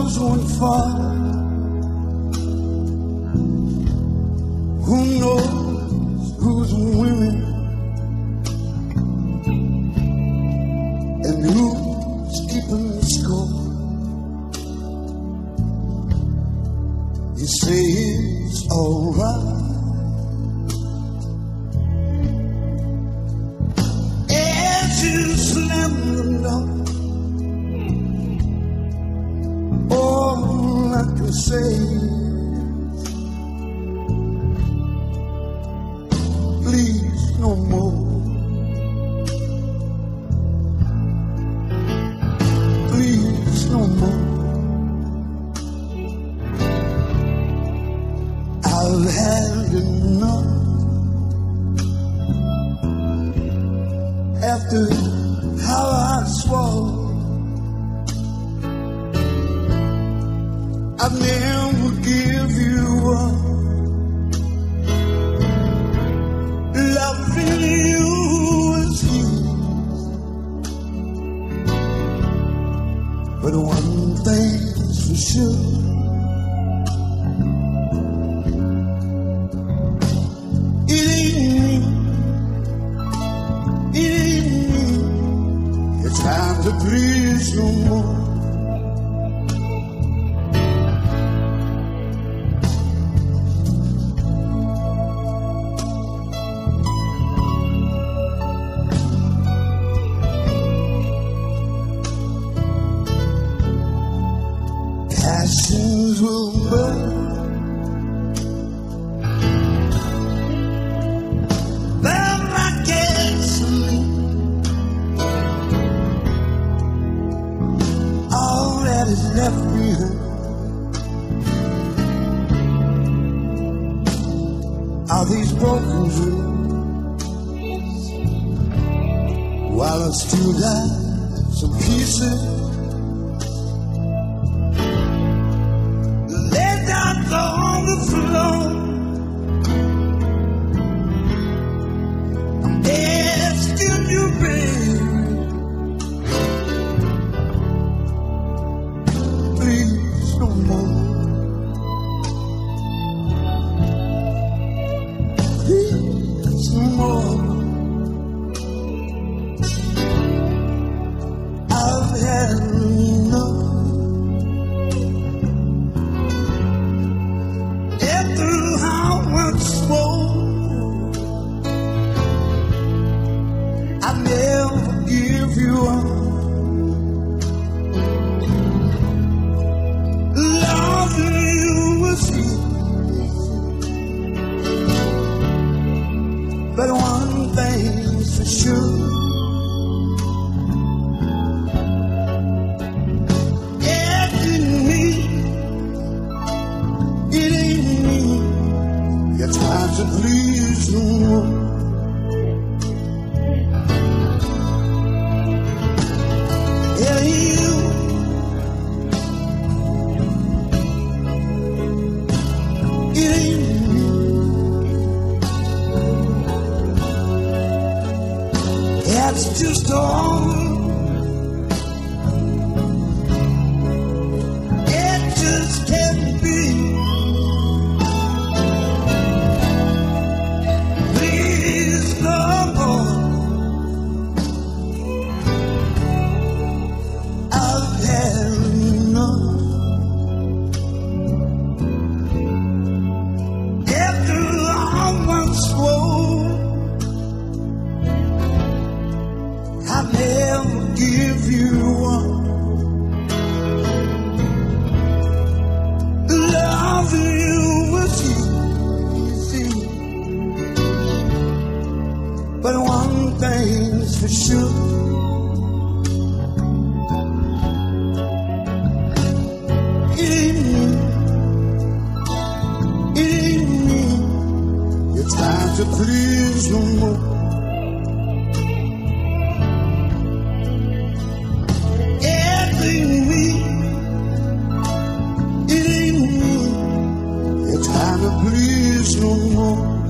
knows won't fall? Who knows who's winning and who's keeping score? You say it's alright. As you slam the door, all I can say is, please no more. Please no more. I've had enough. After how I swore, I'd never give you up. Loving you is easy, but one thing's for sure. Time to please no more. Passions will burn, burn like gasoline. That is left behind are these broken dreams, while I still got some pieces laid out on the floor. I'm asking you, baby, please no more. Please no more. I've had enough. After how much swore, I'll never give you up. But one thing's for sure, it ain't me. You're trying to please no more. Yeah, you. It ain't me. That's just all. It just can't be. Please no more. I've had enough. After all my swore, I'll never give you up. Loving you was easy, but one thing's for sure, it ain't me. Your time to please no more. It ain't me. You're trying to please no more.